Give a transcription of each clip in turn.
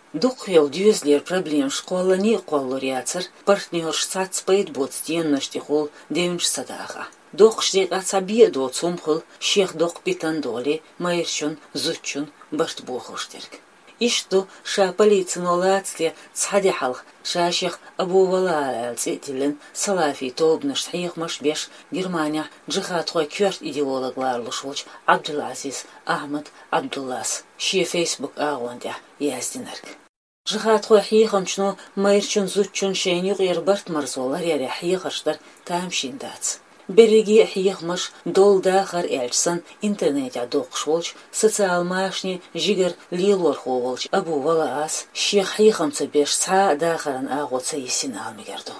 Духъял дюзлер проблем школани коллориацер партнер штат спейт бодстенности хол девинч садаха. Дох штек ацабиедо цумхл шех дох питандоли майрчун зучун барт бохоштерк. Ишту ша полицинолацле цхадихалх ша шех абу вала цитилен салафи тобнаш хихмаш беш Германия джихад хой кёрт идеологлар лушвоч Абдулазиз Ахмад Абдуллас ши Facebook агонда яздинерк. Джихад хой хихамчно майрчун зучун шейни гырбарт марзолар яре хихаштар тамшиндац. Береги хихмаш дол дахар эльсан интернетя докшволч социал машни жигер лилор ховолч абу валаас шех хихамца беш са дахаран агоца исин алмигерду.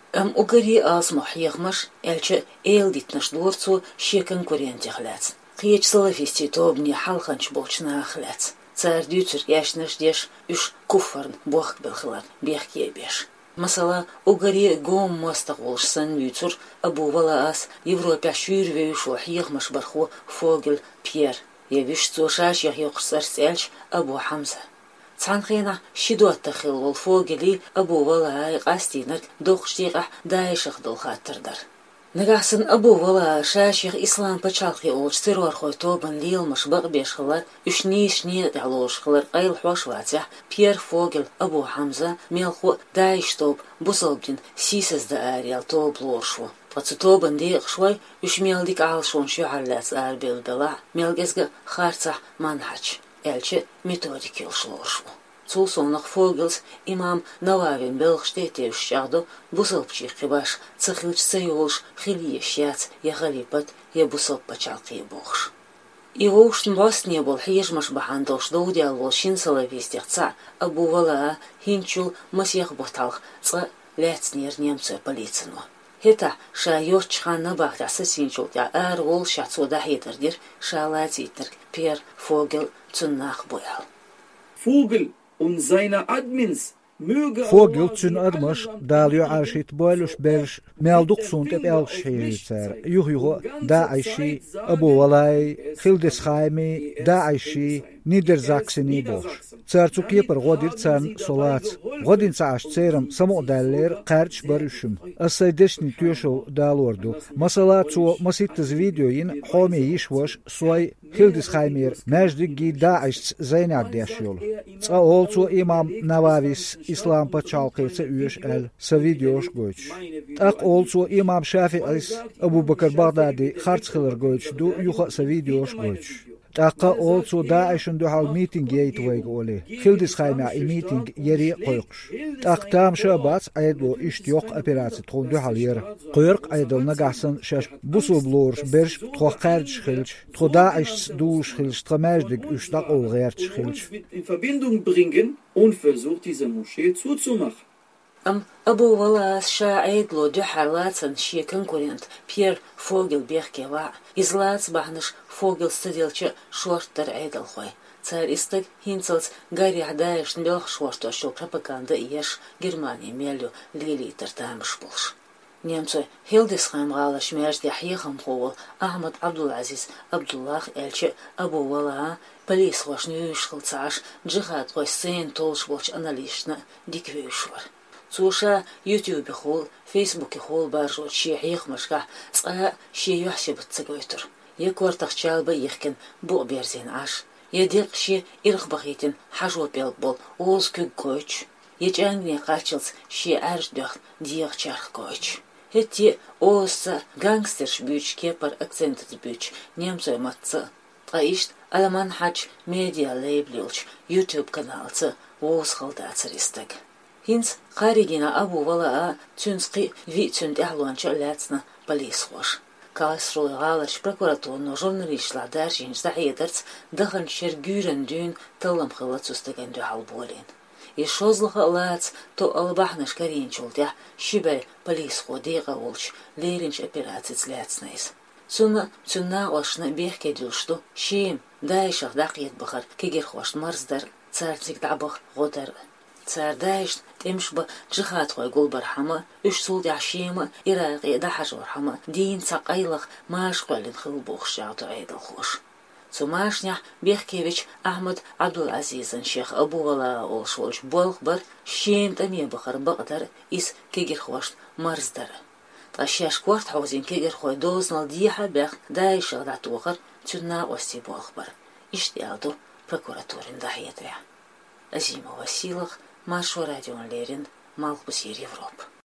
Угари азму хихмаш эльче элдитнаш дворцу ше конкуренти хляц. Қиеч салафисти тобни халханч болчна хляц. Царь дютер яшнаш деш уж куфарн бог белхлар бехке беш. Масала угари гом мастах волшсан дютер абу валаас Европа шюрве шо хихмаш барху фогел Пьер. Евиш цошаш яхьёхсар сельч абу Хамза. Цанхена шидуат тахил вол фогели абу валаа қастинак дохштиға дайшах долхаттырдар. Нагасын абу вала шаших ислам пачалхи олч террор хой тобан лилмаш бағбешхалар үшни далошхалар қайл хошватя Пьер Фогел абу Хамза мелху дайштоб бусалбдин сисазда ариал тоблоршу. Пацутобан дейқшвай үшмелдик алшон шуаллац арбелбела мелгезга харца манхач элче методики улшлоршу. Цулсонах Фогелс имам Нававин Белхштете шагду бусалпчих кибаш цахилч сайолш хилиешяц ягалипат я бусалп пачалки бохш. Его ушн вас не был хижмаш бахандош доудиал волшин салавистехца абу вала хинчул масьях боталх ца лецнер немцы полицину. Хета ша йорчхан набахта синчул я аргол шацода хедердир шалатитер Пьер Фогел цуннах боял. Vogel und seine Admins möge Vogel zun admas dalio arshit boilush bersh melduk sunt ep elshitzer yuhu da aishi abu walai khildes khaimi da aishi Niedersachseni bosh tsartsuki per godir tsan solat godin tsash tseram samodaller qarch barushum asaydeshni tyosho dalordu masala tso masitas videoin homi ishwash soy khildes khaimir majdigi da aish zaynak deshol tsa olso imam Navavis İslam paçalqısı üyeş el savidiyoş goç. Tak olso imam Şafi'is Abu Bakr Bagdadi xarçxılar goç du yuxa savidiyoş goç. Taka olso Daesh'in duhal meeting yeytweg oli. Khildis khayma meeting yeri qoyqş. Tak tam şabat aydo işt yok operasiya tron duhal yer. Qoyq aydol nagahsan şaş busublor berş tqarch khilch. Tqoda ish dush khilch tqamajdig ushtaq olgerch khilch. In Verbindung bringen und versucht diese Moschee zuzumachen. Abu Wallace шаайдло дюхарлацан ши конкурент Пьер Фогел бехкева излац бахныш Фогел стаделче шорттар айдалхой. Царь истык хинцалц гарри адаешн белх шорто шо пропаганда еш Германия мелю лилитер тамыш болш. Немцы Хилдесхайм галаш межд яхихам ховол Ахмад Абдулазиз Абдуллах элче Абу Вала полис хошню шхылцаш джихад хой сен толш болч аналишна диквюшвар. Цуша YouTube хол, Facebook хол баржо шихих машка ца ши яхшиб цэгойтер. Яквартах чалба ихкен бу берзен аш. Едик ши ирхбахитин хажо бел бол озкү гоч. Ечангне качылс ши арждох диях чарх гоч. Хети оса гангстерш büч кепар акцентс büч немцой матца. Таишт аламан хач медиа лейблилч YouTube каналцы оз халдацристаг. Хинц қаригина Абу Валаа цүнсқи ви цүнд яхлуанча ләцна полис хош. Калсрой галаш прокуратурно журналистла дәржин захедерц дахан шергюрен дюн талам хылацустаген дюхал болин. И шозлыха лац то албахнаш каринчултя шибер полис ходиға олч леринч операциц ләцнайс. Цунна олшна бехке дюшту шим дайшах дақиет бахар кегер хош марздар царцик дабах годар. Цардайш темшба джихад хой гулбар хама үш сул яшима ирaqi дахажор хама дин сақайлах маш қолин хыл бохшаату айдал хош. Цумашня Бехкевич Ахмад Абдул-Азизан Шех Абуала Олшолш Болгбар Шемт Амебахар Багдар из Кегерхошт Марздар. Ташяш Кварт Хаузин Кегерхой Дознал Диха Бех Дайш Датухар Тюна Ости Болгбар. Иштиалду прокуратурин Дахетря. Азимова Силах Маршо Радион Лерин Малбусир Европа.